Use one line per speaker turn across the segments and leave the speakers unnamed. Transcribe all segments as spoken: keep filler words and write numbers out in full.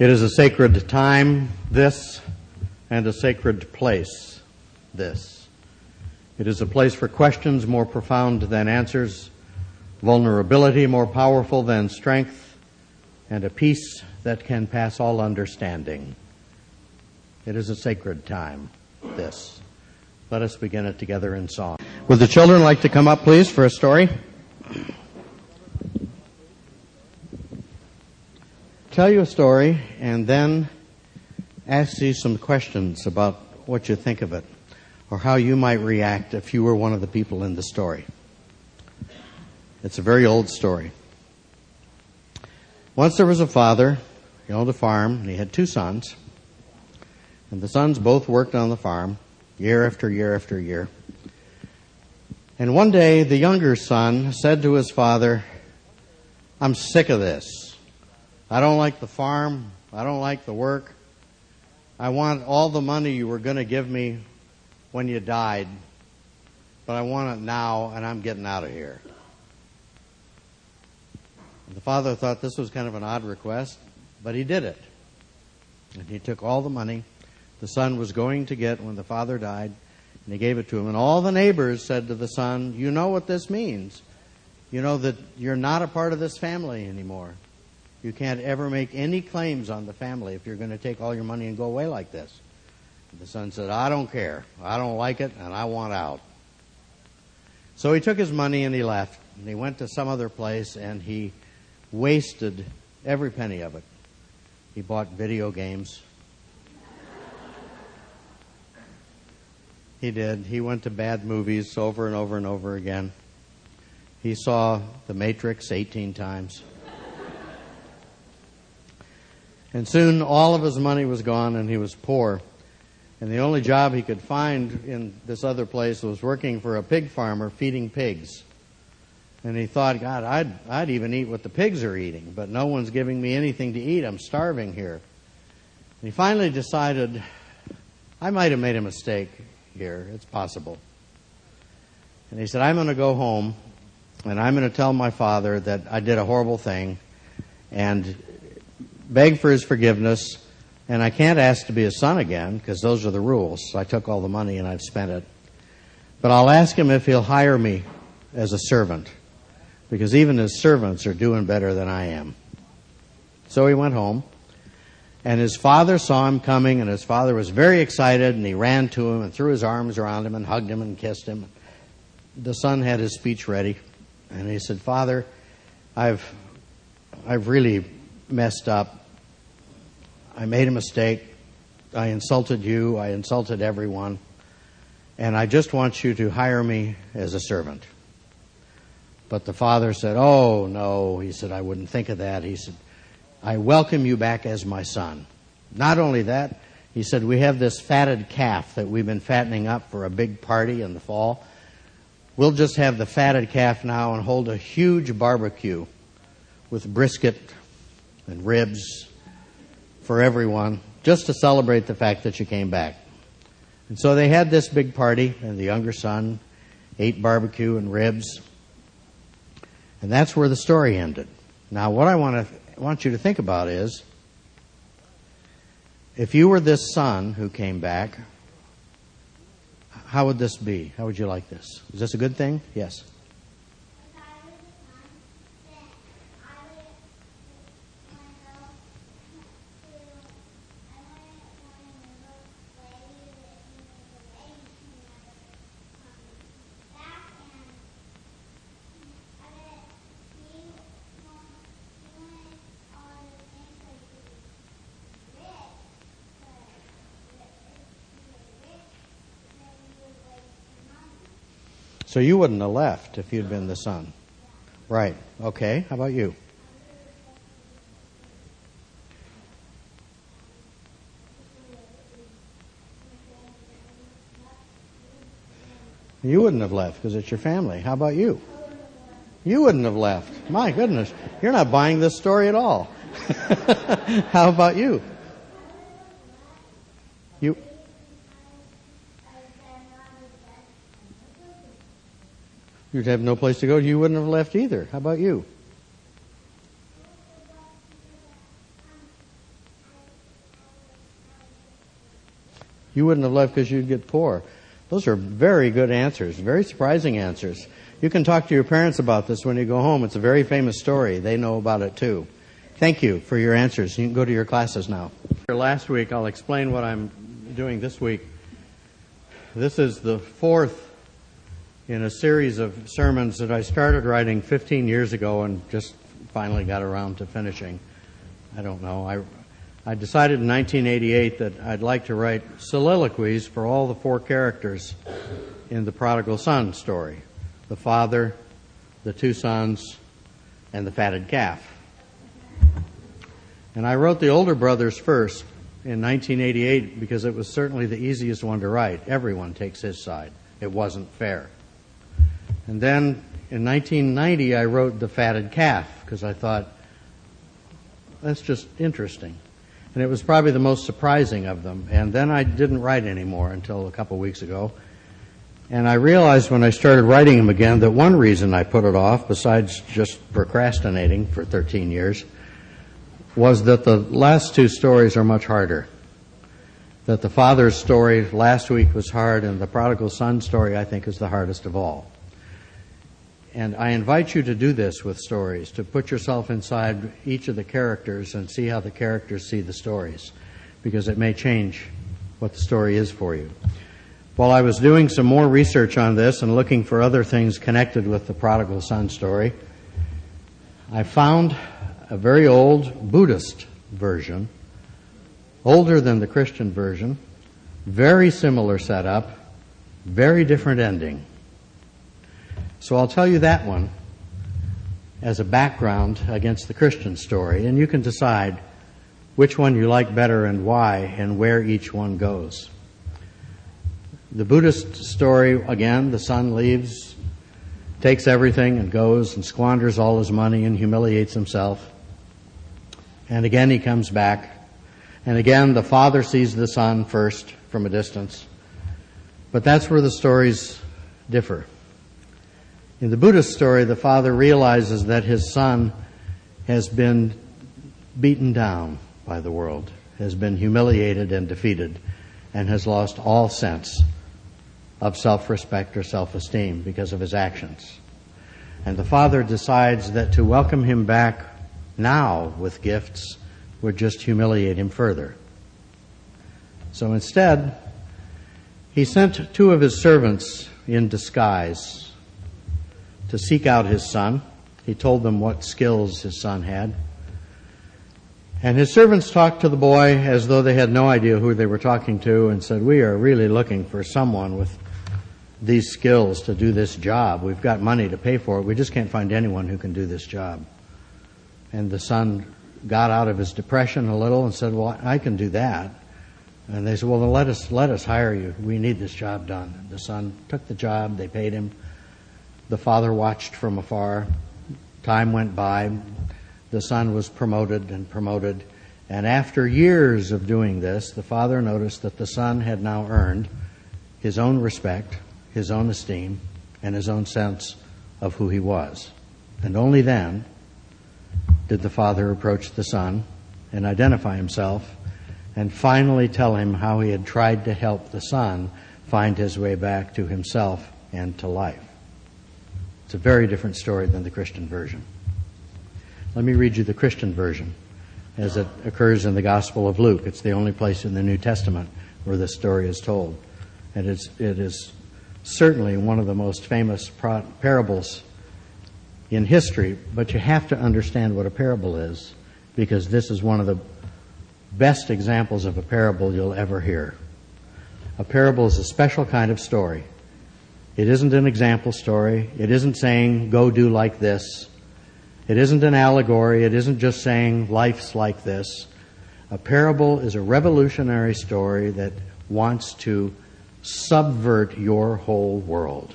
It is a sacred time, this, and a sacred place, this. It is a place for questions more profound than answers, vulnerability more powerful than strength, and a peace that can pass all understanding. It is a sacred time, this. Let us begin it together in song. Would the children like to come up, please, for a story? Tell you a story and then ask you some questions about what you think of it or how you might react if you were one of the people in the story. It's a very old story. Once there was a father, he owned a farm, and he had two sons. And the sons both worked on the farm year after year after year. And one day the younger son said to his father, "I'm sick of this. I don't like the farm. I don't like the work. I want all the money you were going to give me when you died, but I want it now, and I'm getting out of here." And the father thought this was kind of an odd request, but he did it. And he took all the money the son was going to get when the father died, and he gave it to him. And all the neighbors said to the son, "You know what this means. You know that you're not a part of this family anymore. You can't ever make any claims on the family if you're going to take all your money and go away like this." And the son said, "I don't care. I don't like it, and I want out." So he took his money and he left. And he went to some other place, and he wasted every penny of it. He bought video games. He did. He went to bad movies over and over and over again. He saw The Matrix eighteen times. And soon all of his money was gone and he was poor. And the only job he could find in this other place was working for a pig farmer feeding pigs. And he thought, God, I'd, I'd even eat what the pigs are eating, but no one's giving me anything to eat. I'm starving here. And he finally decided, I might have made a mistake here. It's possible. And he said, I'm going to go home and I'm going to tell my father that I did a horrible thing and beg for his forgiveness, and I can't ask to be his son again because those are the rules. So I took all the money and I've spent it. But I'll ask him if he'll hire me as a servant, because even his servants are doing better than I am. So he went home, and his father saw him coming, and his father was very excited, and he ran to him and threw his arms around him and hugged him and kissed him. The son had his speech ready, and he said, "Father, I've I've really messed up. I made a mistake. I insulted you. I insulted everyone. And I just want you to hire me as a servant." But the father said, "Oh, no." He said, "I wouldn't think of that." He said, "I welcome you back as my son. Not only that," he said, "we have this fatted calf that we've been fattening up for a big party in the fall. We'll just have the fatted calf now and hold a huge barbecue with brisket and ribs for everyone, just to celebrate the fact that you came back." And so they had this big party, and the younger son ate barbecue and ribs. And that's where the story ended. Now, what I want to want you to think about is, if you were this son who came back, how would this be? How would you like this? Is this a good thing? Yes. So you wouldn't have left if you'd been the son. Right. Okay. How about you? You wouldn't have left because it's your family. How about you? You wouldn't have left. My goodness. You're not buying this story at all. How about you? You... You'd have no place to go. You wouldn't have left either. How about you? You wouldn't have left because you'd get poor. Those are very good answers, very surprising answers. You can talk to your parents about this when you go home. It's a very famous story. They know about it too. Thank you for your answers. You can go to your classes now. Last week, I'll explain what I'm doing this week. This is the fourth in a series of sermons that I started writing fifteen years ago and just finally got around to finishing. I don't know. I I decided in nineteen eighty-eight that I'd like to write soliloquies for all the four characters in the prodigal son story. The father, the two sons, and the fatted calf. And I wrote the older brothers first in nineteen eighty-eight because it was certainly the easiest one to write. Everyone takes his side. It wasn't fair. And then in nineteen ninety I wrote the fatted calf because I thought, that's just interesting. And it was probably the most surprising of them. And then I didn't write anymore until a couple weeks ago. And I realized when I started writing them again that one reason I put it off, besides just procrastinating for thirteen years, was that the last two stories are much harder. That the father's story last week was hard, and the prodigal son story, I think, is the hardest of all. And I invite you to do this with stories, to put yourself inside each of the characters and see how the characters see the stories, because it may change what the story is for you. While I was doing some more research on this and looking for other things connected with the prodigal son story, I found a very old Buddhist version, older than the Christian version, very similar setup, very different ending. So I'll tell you that one as a background against the Christian story, and you can decide which one you like better and why and where each one goes. The Buddhist story, again, the son leaves, takes everything and goes and squanders all his money and humiliates himself. And again he comes back. And again the father sees the son first from a distance. But that's where the stories differ. In the Buddhist story, the father realizes that his son has been beaten down by the world, has been humiliated and defeated, and has lost all sense of self-respect or self-esteem because of his actions. And the father decides that to welcome him back now with gifts would just humiliate him further. So instead, he sent two of his servants in disguise to seek out his son. He told them what skills his son had. And his servants talked to the boy as though they had no idea who they were talking to and said, "We are really looking for someone with these skills to do this job. We've got money to pay for it. We just can't find anyone who can do this job." And the son got out of his depression a little and said, "Well, I can do that." And they said, "Well, then let us let us hire you. We need this job done." The son took the job. They paid him. The father watched from afar. Time went by. The son was promoted and promoted. And after years of doing this, the father noticed that the son had now earned his own respect, his own esteem, and his own sense of who he was. And only then did the father approach the son and identify himself and finally tell him how he had tried to help the son find his way back to himself and to life. It's a very different story than the Christian version. Let me read you the Christian version as it occurs in the Gospel of Luke. It's the only place in the New Testament where this story is told. And it's, it is certainly one of the most famous pro- parables in history, but you have to understand what a parable is, because this is one of the best examples of a parable you'll ever hear. A parable is a special kind of story. It isn't an example story. It isn't saying, go do like this. It isn't an allegory. It isn't just saying, life's like this. A parable is a revolutionary story that wants to subvert your whole world.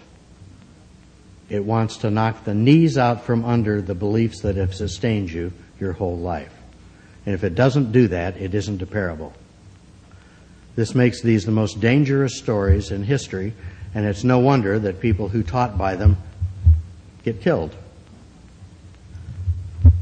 It wants to knock the knees out from under the beliefs that have sustained you your whole life. And if it doesn't do that, it isn't a parable. This makes these the most dangerous stories in history, and it's no wonder that people who taught by them get killed.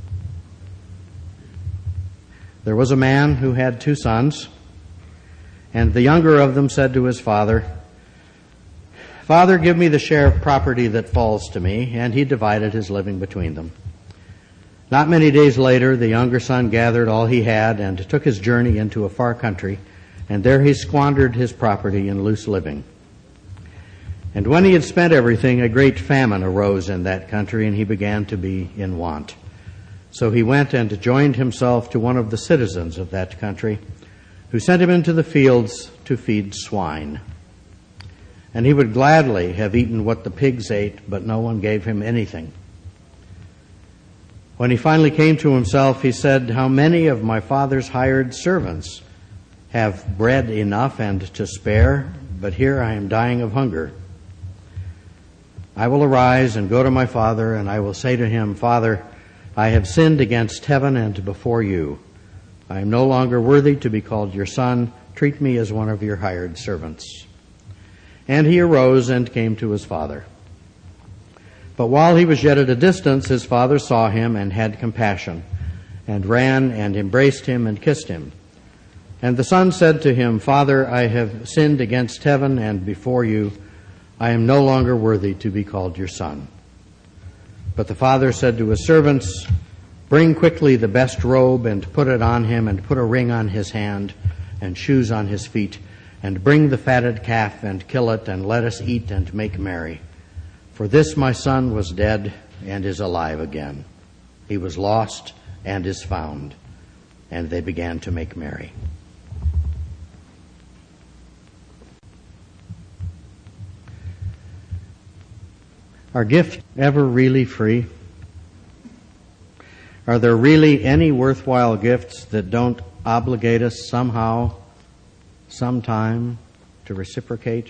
There was a man who had two sons, And the younger of them said to his father, "Father, give me the share of property that falls to me." And he divided his living between them. Not many days later, the younger son gathered all he had and took his journey into a far country, and there he squandered his property in loose living. And when he had spent everything, a great famine arose in that country, and he began to be in want. So he went and joined himself to one of the citizens of that country, who sent him into the fields to feed swine. And he would gladly have eaten what the pigs ate, but no one gave him anything. When he finally came to himself, he said, "How many of my father's hired servants have bread enough and to spare, but here I am dying of hunger. I will arise and go to my father, and I will say to him, 'Father, I have sinned against heaven and before you. I am no longer worthy to be called your son. Treat me as one of your hired servants.' And he arose and came to his father. But while he was yet at a distance, his father saw him and had compassion, and ran and embraced him and kissed him. And the son said to him, 'Father, I have sinned against heaven and before you. I am no longer worthy to be called your son.' But the father said to his servants, 'Bring quickly the best robe and put it on him, and put a ring on his hand and shoes on his feet, and bring the fatted calf and kill it, and let us eat and make merry. For this my son was dead and is alive again. He was lost and is found.' And they began to make merry." Are gifts ever really free? Are there really any worthwhile gifts that don't obligate us somehow, sometime, to reciprocate?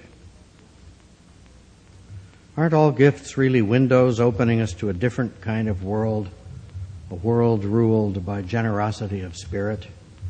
Aren't all gifts really windows opening us to a different kind of world, a world ruled by generosity of spirit?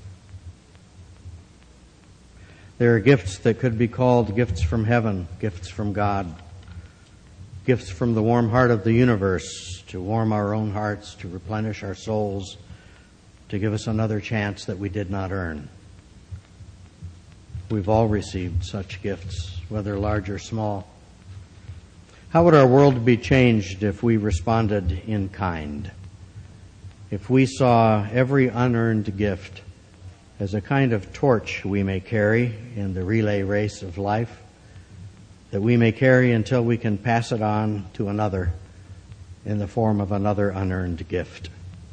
There are gifts that could be called gifts from heaven, gifts from God, gifts from the warm heart of the universe to warm our own hearts, to replenish our souls, to give us another chance that we did not earn. We've all received such gifts, whether large or small. How would our world be changed if we responded in kind? If we saw every unearned gift as a kind of torch we may carry in the relay race of life, that we may carry until we can pass it on to another in the form of another unearned gift.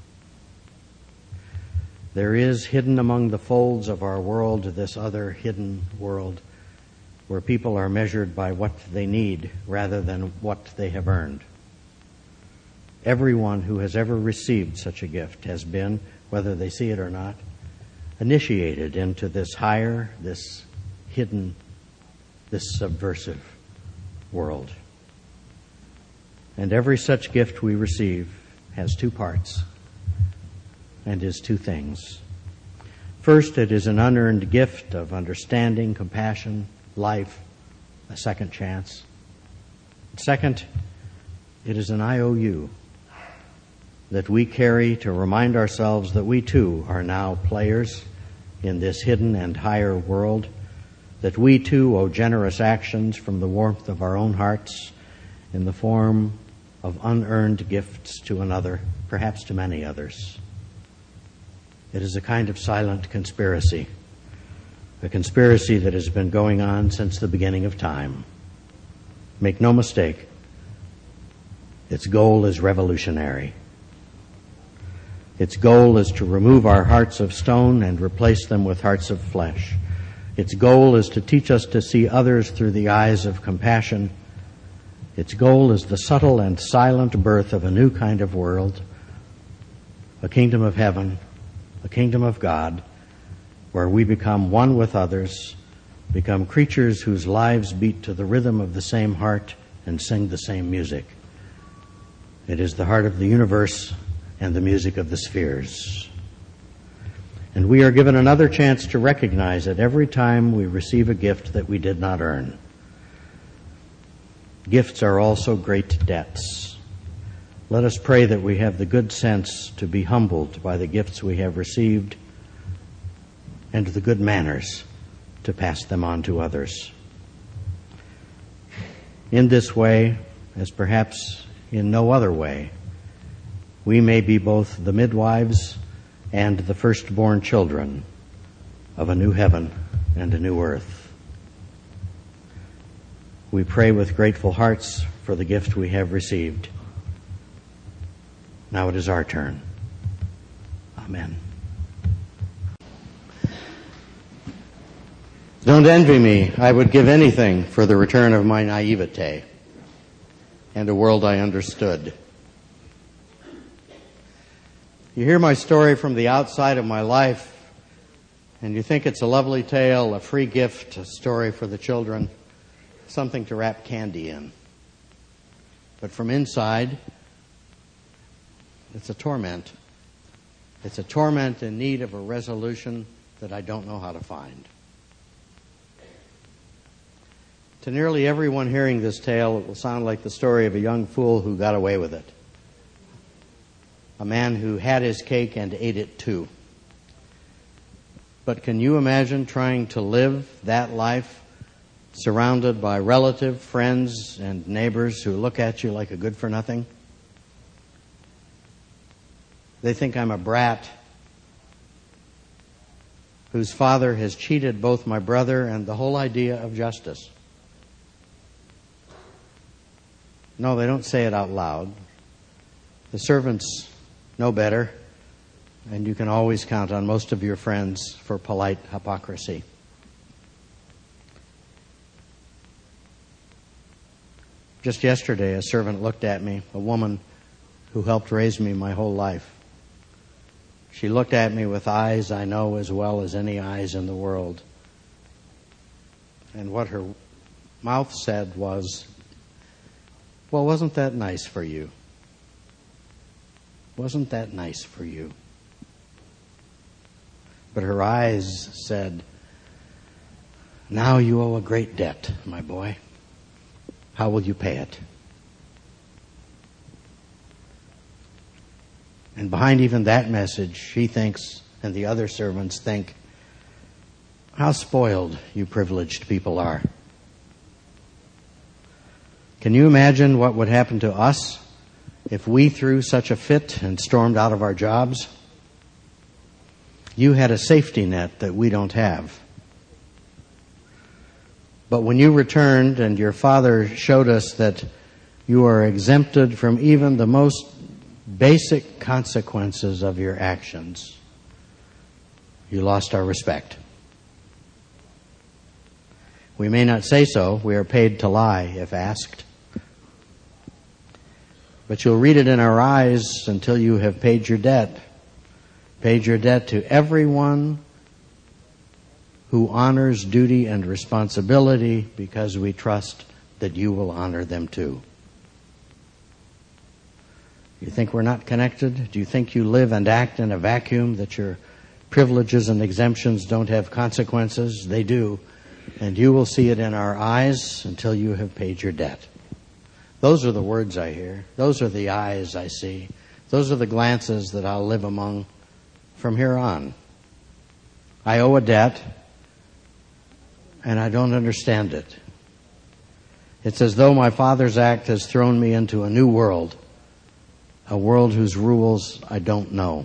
There is hidden among the folds of our world this other hidden world, where people are measured by what they need rather than what they have earned. Everyone who has ever received such a gift has been, whether they see it or not, initiated into this higher, this hidden, this subversive world. And every such gift we receive has two parts and is two things. First, it is an unearned gift of understanding, compassion, life, a second chance. Second, it is an I O U that we carry to remind ourselves that we too are now players in this hidden and higher world, that we too owe generous actions from the warmth of our own hearts in the form of unearned gifts to another, perhaps to many others. It is a kind of silent conspiracy, a conspiracy that has been going on since the beginning of time. Make no mistake, its goal is revolutionary. Its goal is to remove our hearts of stone and replace them with hearts of flesh. Its goal is to teach us to see others through the eyes of compassion. Its goal is the subtle and silent birth of a new kind of world, a kingdom of heaven, a kingdom of God, where we become one with others, become creatures whose lives beat to the rhythm of the same heart and sing the same music. It is the heart of the universe and the music of the spheres. And we are given another chance to recognize it every time we receive a gift that we did not earn. Gifts are also great debts. Let us pray that we have the good sense to be humbled by the gifts we have received and the good manners to pass them on to others. In this way, as perhaps in no other way, we may be both the midwives and the firstborn children of a new heaven and a new earth. We pray with grateful hearts for the gift we have received. Now it is our turn. Amen. Don't envy me. I would give anything for the return of my naivete and a world I understood. You hear my story from the outside of my life, and you think it's a lovely tale, a free gift, a story for the children, something to wrap candy in. But from inside, it's a torment. It's a torment in need of a resolution that I don't know how to find. To nearly everyone hearing this tale, it will sound like the story of a young fool who got away with it. A man who had his cake and ate it too. But can you imagine trying to live that life surrounded by relative, friends, and neighbors who look at you like a good-for-nothing? They think I'm a brat whose father has cheated both my brother and the whole idea of justice. No, they don't say it out loud. The servants know better, and you can always count on most of your friends for polite hypocrisy. Just yesterday, a servant looked at me, a woman who helped raise me my whole life. She looked at me with eyes I know as well as any eyes in the world. And what her mouth said was, "Well, wasn't that nice for you? Wasn't that nice for you?" But her eyes said, "Now you owe a great debt, my boy. How will you pay it?" And behind even that message, she thinks, and the other servants think, how spoiled you privileged people are. Can you imagine what would happen to us if we threw such a fit and stormed out of our jobs? You had a safety net that we don't have. But when you returned and your father showed us that you are exempted from even the most basic consequences of your actions, you lost our respect. We may not say so. We are paid to lie if asked. But you'll read it in our eyes until you have paid your debt. Paid your debt to everyone who honors duty and responsibility because we trust that you will honor them too. You think we're not connected? Do you think you live and act in a vacuum, that your privileges and exemptions don't have consequences? They do. And you will see it in our eyes until you have paid your debt. Those are the words I hear. Those are the eyes I see. Those are the glances that I'll live among from here on. I owe a debt, and I don't understand it. It's as though my Father's act has thrown me into a new world, a world whose rules I don't know.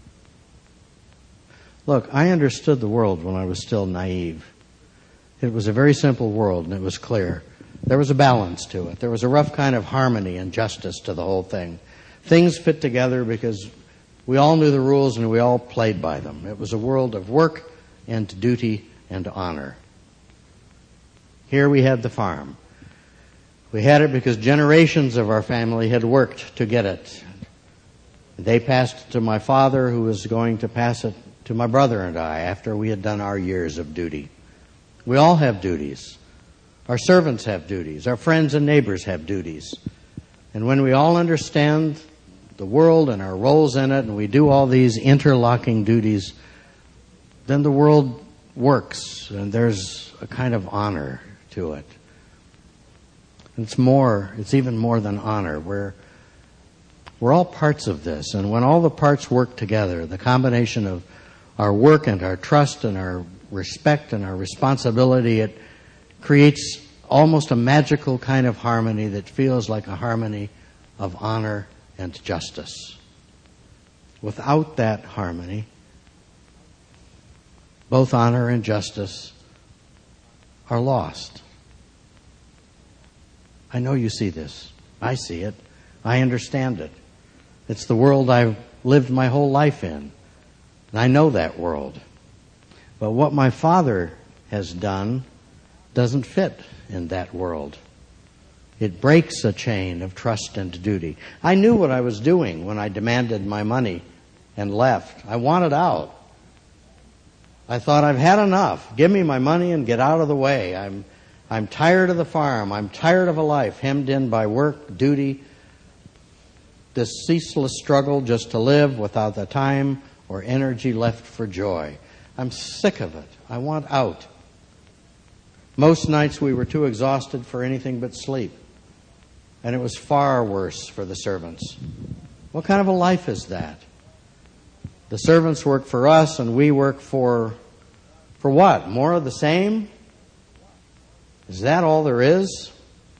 Look, I understood the world when I was still naive. It was a very simple world, and it was clear. There was a balance to it. There was a rough kind of harmony and justice to the whole thing. Things fit together because we all knew the rules and we all played by them. It was a world of work and duty and honor. Here we had the farm. We had it because generations of our family had worked to get it. They passed it to my father, who was going to pass it to my brother and I after we had done our years of duty. We all have duties. Our servants have duties. Our friends and neighbors have duties. And when we all understand the world and our roles in it, and we do all these interlocking duties, then the world works, and there's a kind of honor to it. It's more, it's even more than honor. We're, we're all parts of this, and when all the parts work together, the combination of our work and our trust and our respect and our responsibility, it creates almost a magical kind of harmony that feels like a harmony of honor and justice. Without that harmony, both honor and justice are lost. I know you see this. I see it. I understand it. It's the world I've lived my whole life in. And I know that world. But what my father has done doesn't fit in that world. It breaks a chain of trust and duty. I knew what I was doing when I demanded my money and left. I wanted out. I thought, I've had enough. Give me my money and get out of the way. I'm I'm tired of the farm. I'm tired of a life hemmed in by work, duty, this ceaseless struggle just to live without the time or energy left for joy. I'm sick of it. I want out. Most nights we were too exhausted for anything but sleep. And it was far worse for the servants. What kind of a life is that? The servants work for us and we work for, for what? More of the same? Is that all there is?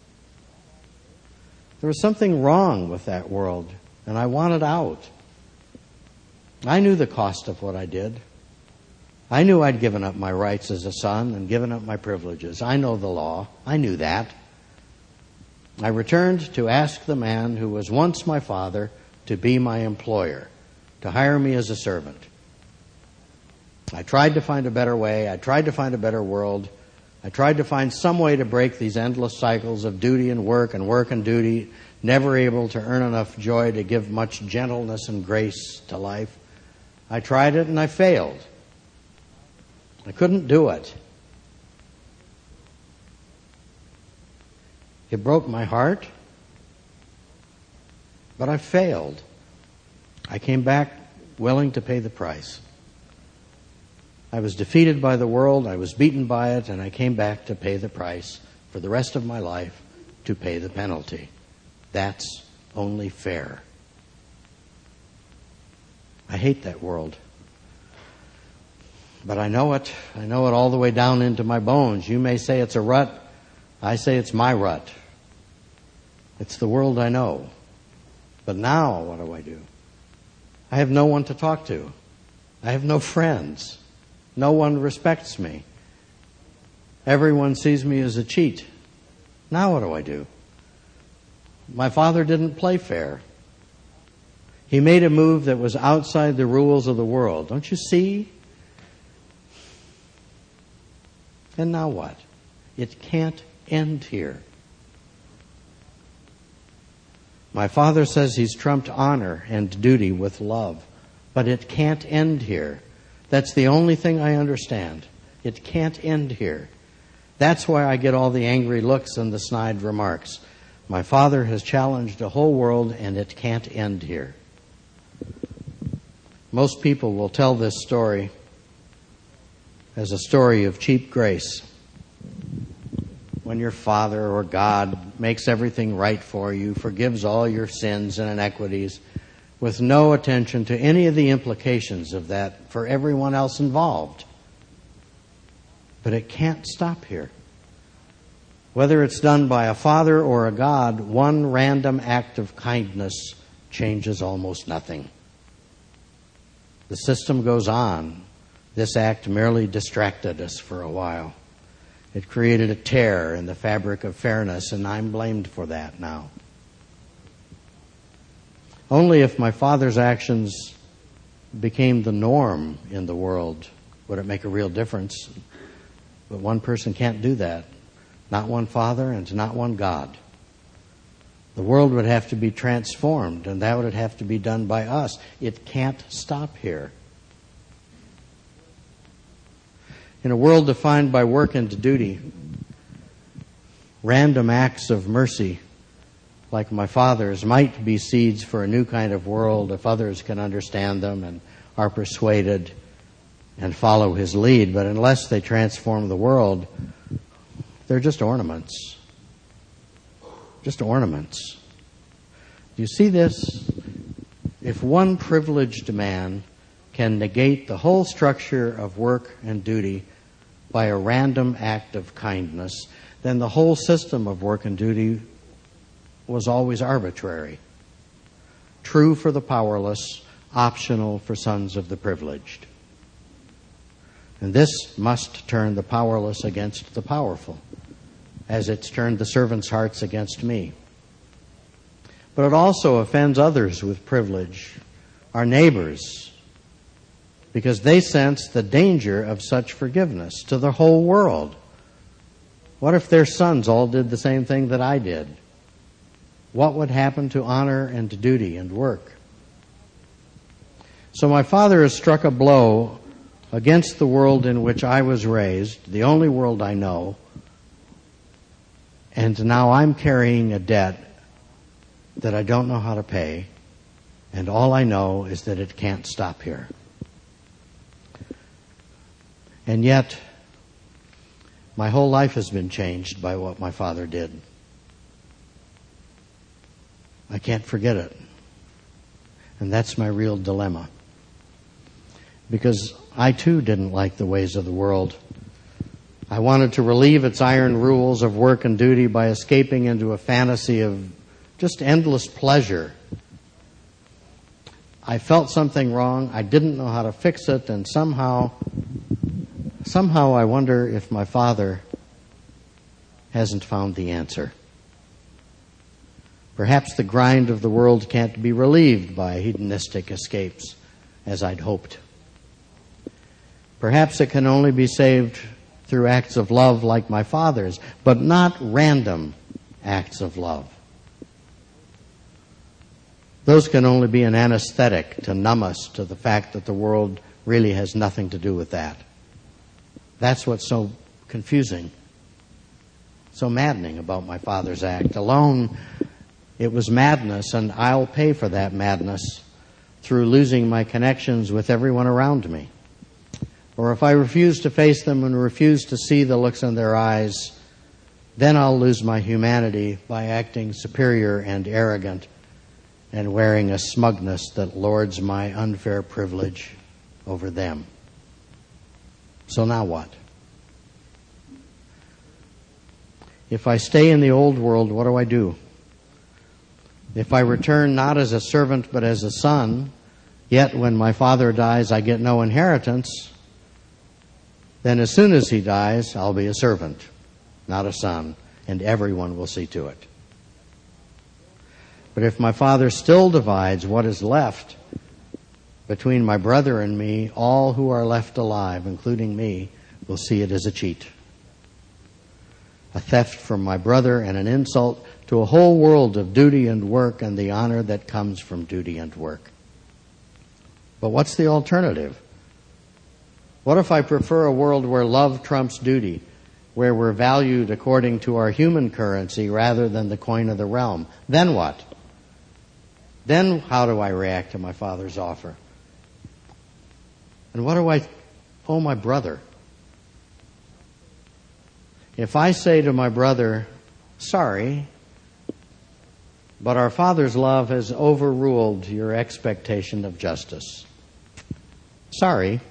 There was something wrong with that world, and I wanted out. I knew the cost of what I did. I knew I'd given up my rights as a son and given up my privileges. I know the law. I knew that. I returned to ask the man who was once my father to be my employer, to hire me as a servant. I tried to find a better way. I tried to find a better world. I tried to find some way to break these endless cycles of duty and work and work and duty, never able to earn enough joy to give much gentleness and grace to life. I tried it and I failed. I couldn't do it. It broke my heart, but I failed. I came back willing to pay the price. I was defeated by the world, I was beaten by it, and I came back to pay the price for the rest of my life, to pay the penalty. That's only fair. I hate that world. But I know it. I know it all the way down into my bones. You may say it's a rut. I say it's my rut. It's the world I know. But now, what do I do? I have no one to talk to. I have no friends. No one respects me. Everyone sees me as a cheat. Now what do I do? My father didn't play fair. He made a move that was outside the rules of the world. Don't you see? And now what? It can't end here. My father says he's trumped honor and duty with love, but it can't end here. That's the only thing I understand. It can't end here. That's why I get all the angry looks and the snide remarks. My father has challenged a whole world, and it can't end here. Most people will tell this story as a story of cheap grace. When your father or God makes everything right for you, forgives all your sins and inequities, with no attention to any of the implications of that for everyone else involved. But it can't stop here. Whether it's done by a father or a God, one random act of kindness changes almost nothing. The system goes on. This act merely distracted us for a while. It created a tear in the fabric of fairness, and I'm blamed for that now. Only if my father's actions became the norm in the world would it make a real difference. But one person can't do that. Not one father and not one God. The world would have to be transformed, and that would have to be done by us. It can't stop here. In a world defined by work and duty, random acts of mercy like my father's might be seeds for a new kind of world if others can understand them and are persuaded and follow his lead. But unless they transform the world, they're just ornaments. Just ornaments. Do you see this? If one privileged man can negate the whole structure of work and duty by a random act of kindness, then the whole system of work and duty was always arbitrary. True for the powerless, optional for sons of the privileged. And this must turn the powerless against the powerful, as it's turned the servants' hearts against me. But it also offends others with privilege, our neighbors, because they sense the danger of such forgiveness to the whole world. What if their sons all did the same thing that I did? What would happen to honor and to duty and work? So my father has struck a blow against the world in which I was raised, the only world I know, and now I'm carrying a debt that I don't know how to pay, and all I know is that it can't stop here. And yet, my whole life has been changed by what my father did. I can't forget it. And that's my real dilemma. Because I too didn't like the ways of the world. I wanted to relieve its iron rules of work and duty by escaping into a fantasy of just endless pleasure. I felt something wrong. I didn't know how to fix it, and somehow, somehow I wonder if my father hasn't found the answer. Perhaps the grind of the world can't be relieved by hedonistic escapes, as I'd hoped. Perhaps it can only be saved through acts of love like my father's, but not random acts of love. Those can only be an anesthetic to numb us to the fact that the world really has nothing to do with that. That's what's so confusing, so maddening about my father's act. Alone, it was madness, and I'll pay for that madness through losing my connections with everyone around me. Or if I refuse to face them and refuse to see the looks in their eyes, then I'll lose my humanity by acting superior and arrogant and wearing a smugness that lords my unfair privilege over them. So now what? If I stay in the old world, what do I do? If I return not as a servant but as a son, yet when my father dies I get no inheritance, then as soon as he dies, I'll be a servant, not a son, and everyone will see to it. But if my father still divides what is left between my brother and me, all who are left alive, including me, will see it as a cheat. A theft from my brother and an insult to a whole world of duty and work and the honor that comes from duty and work. But what's the alternative? What if I prefer a world where love trumps duty, where we're valued according to our human currency rather than the coin of the realm? Then what? Then how do I react to my father's offer? And what do I owe my brother? If I say to my brother, sorry, but our Father's love has overruled your expectation of justice. Sorry.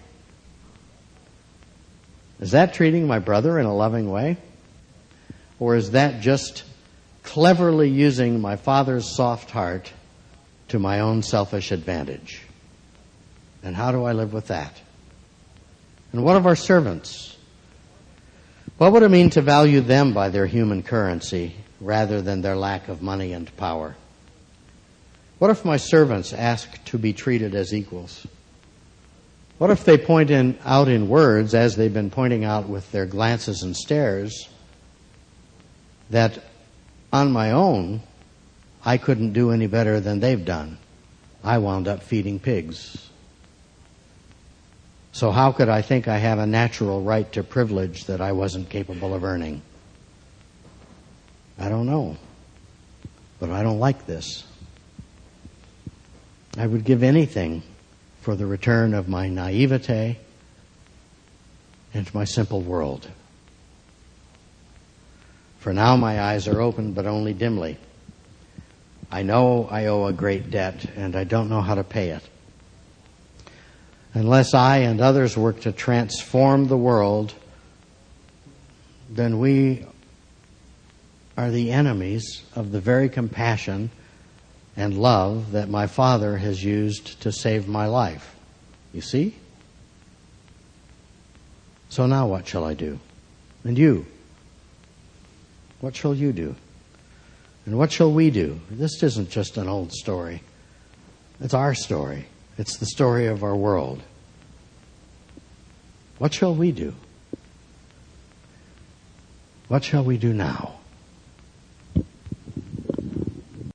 Is that treating my brother in a loving way? Or is that just cleverly using my father's soft heart to my own selfish advantage? And how do I live with that? And what of our servants? What would it mean to value them by their human currency rather than their lack of money and power? What if my servants ask to be treated as equals? What if they point in, out in words, as they've been pointing out with their glances and stares, that on my own, I couldn't do any better than they've done. I wound up feeding pigs. So how could I think I have a natural right to privilege that I wasn't capable of earning? I don't know. But I don't like this. I would give anything for the return of my naivete and my simple world. For now my eyes are open, but only dimly. I know I owe a great debt, and I don't know how to pay it. Unless I and others work to transform the world, then we are the enemies of the very compassion and love that my Father has used to save my life. You see? So now what shall I do? And you? What shall you do? And what shall we do? This isn't just an old story. It's our story. It's the story of our world. What shall we do? What shall we do now?